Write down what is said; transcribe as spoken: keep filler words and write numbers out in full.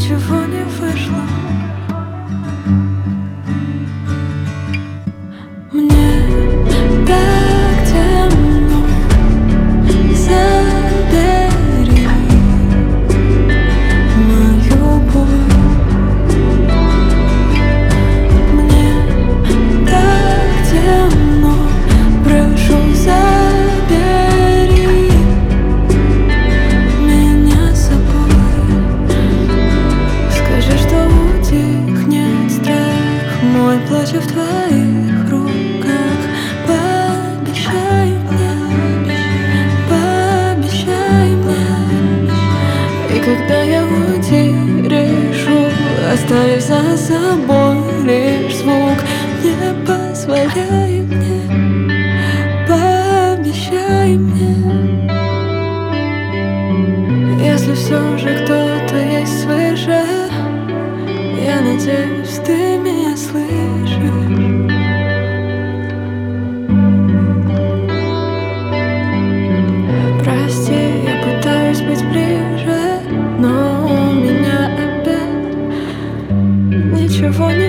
ничего не вышло. Мне так темно, забери мою боль. Мне так темно, прошу, забери меня с собой. Скажи, что утихнет страх мой, плачу в твоих руках. Пообещай мне, пообещай мне. И когда я уйти решу, оставив за собой лишь звук, не позволяй мне, пообещай мне. Если все же кто-то есть свыше, я надеюсь, ты меня слышишь. Прости, я пытаюсь быть ближе, но у меня опять ничего не